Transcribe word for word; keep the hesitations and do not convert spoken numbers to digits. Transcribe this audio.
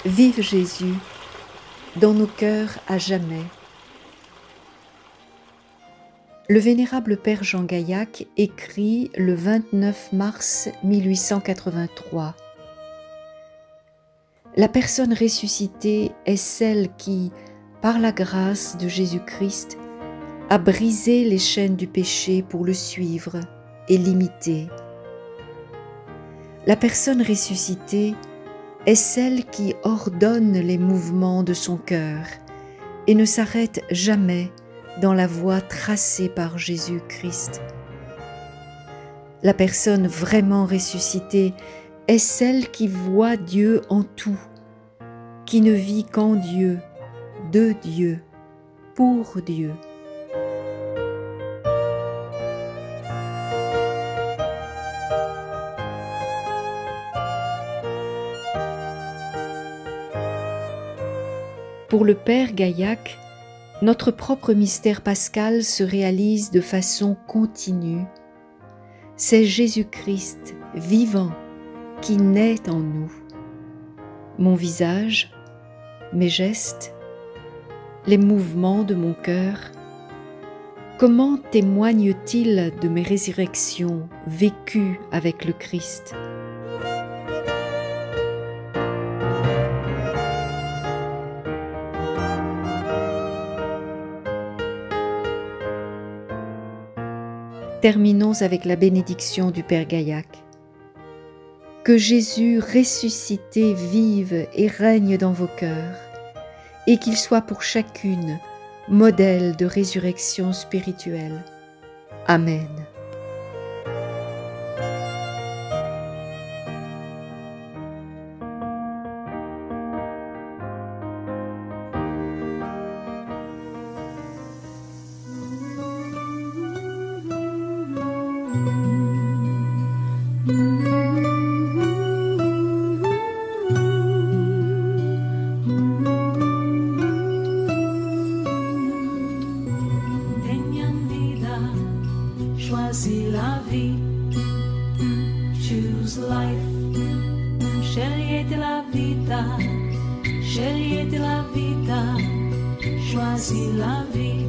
Vive Jésus, dans nos cœurs à jamais. Le vénérable Père Jean Gaillac écrit le vingt-neuf mars mille huit cent quatre-vingt-trois. La personne ressuscitée est celle qui, par la grâce de Jésus-Christ, a brisé les chaînes du péché pour le suivre et l'imiter. La personne ressuscitée est celle qui ordonne les mouvements de son cœur et ne s'arrête jamais dans la voie tracée par Jésus-Christ. La personne vraiment ressuscitée est celle qui voit Dieu en tout, qui ne vit qu'en Dieu, de Dieu, pour Dieu. Pour le Père Gaillac, notre propre mystère pascal se réalise de façon continue. C'est Jésus-Christ vivant qui naît en nous. Mon visage, mes gestes, les mouvements de mon cœur, comment témoignent-ils de mes résurrections vécues avec le Christ ? Terminons avec la bénédiction du Père Gaillac. Que Jésus ressuscité vive et règne dans vos cœurs, et qu'il soit pour chacune modèle de résurrection spirituelle. Amen. Choisis la vie, choose life, scegliete la vita, scegliete la vita, choisis la vie.